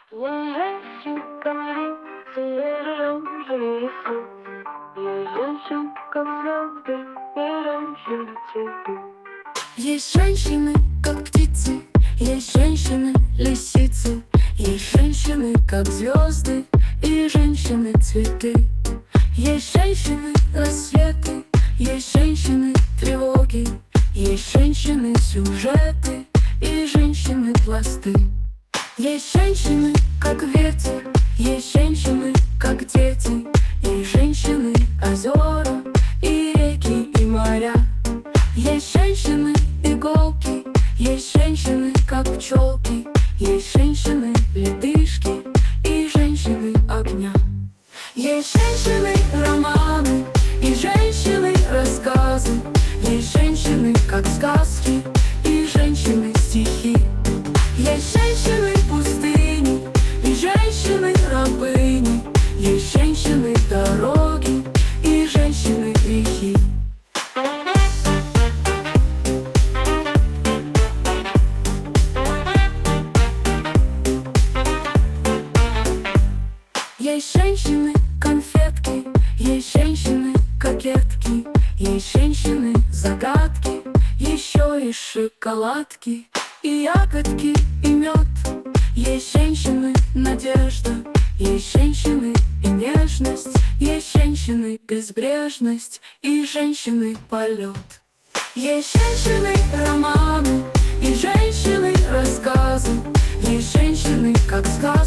Есть женщины, как птицы, есть женщины, лисицы, есть женщины, как звезды, и женщины, цветы. Есть женщины, рассветы, есть женщины, тревоги, есть женщины, сюжеты, и женщины, пласты. Есть женщины, как ветер, есть женщины, как дети, есть женщины, озера, и реки, и моря. Есть женщины, иголки, есть женщины, как пчелки, есть женщины, ледышки, и женщины, огня. Есть женщины, романы, и женщины, рассказы, есть женщины, как сказки, и женщины, стихи. Есть женщины, пустыни, и женщины, рабыни, есть женщины, дороги, и женщины, грехи. Есть женщины, конфетки, есть женщины, кокетки, есть женщины, загадки, еще и шоколадки, и ягодки, и мед. Есть женщины, надежда, есть женщины, и нежность, есть женщины, безбрежность, и женщины, полет. Есть женщины, романы, и женщины, рассказы, есть женщины, как сказки.